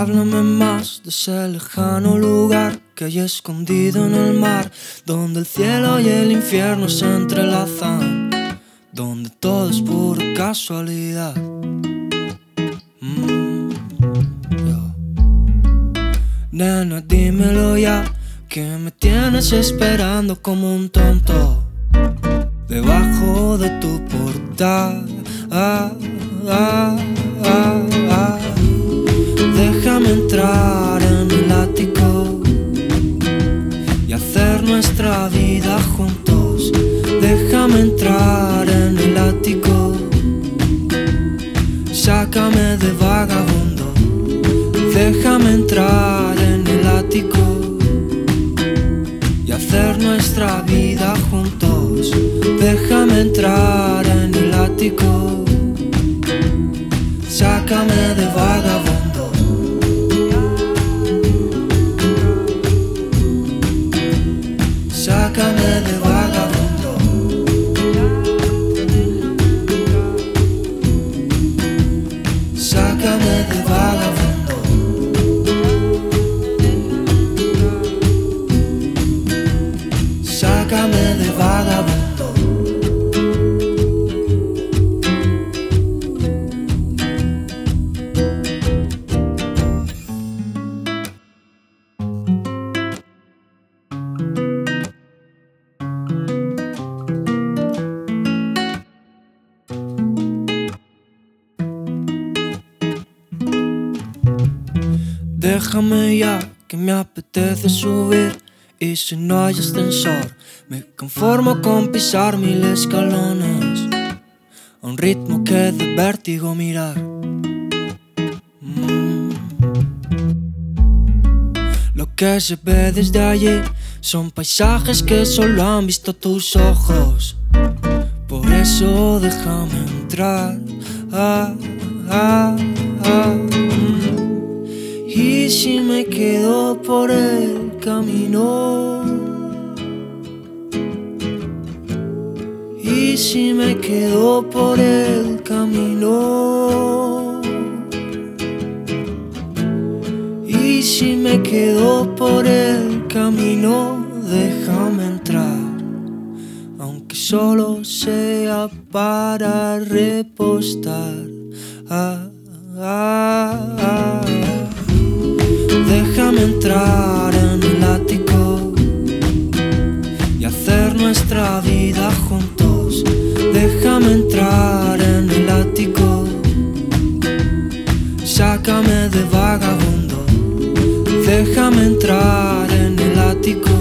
Háblame más de ese lejano lugar que hay escondido en el mar, donde el cielo y el infierno se entrelazan, donde todo es pura casualidad. Nena, dímelo ya, que me tienes esperando como un tonto debajo de tu portal. Déjame entrar en el ático y hacer nuestra vida juntos. Déjame entrar en el ático, sácame de vagabundo. Déjame entrar en el ático y hacer nuestra vida juntos. Déjame entrar en el ático, sácame de vagabundo. Sácame de vagabundo. Sácame de vagabundo. Sácame de vagabundo. Déjame ya, que me apetece subir, y si no hay ascensor me conformo con pisar 1000 escalones a un ritmo que de vértigo mirar. Lo que se ve desde allí son paisajes que solo han visto tus ojos. Por eso déjame entrar. Y si me quedo por el camino, y si me quedo por el camino, y si me quedo por el camino, déjame entrar, aunque solo sea para repostar. Déjame entrar en el ático y hacer nuestra vida juntos. Déjame entrar en el ático, sácame de vagabundo. Déjame entrar en el ático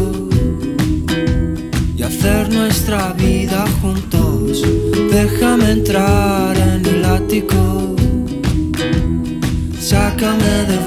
y hacer nuestra vida juntos. Déjame entrar en el ático, sácame de